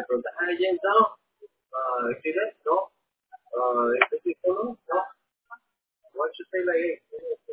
from the agent now. See that? No? It's no? No? What should say like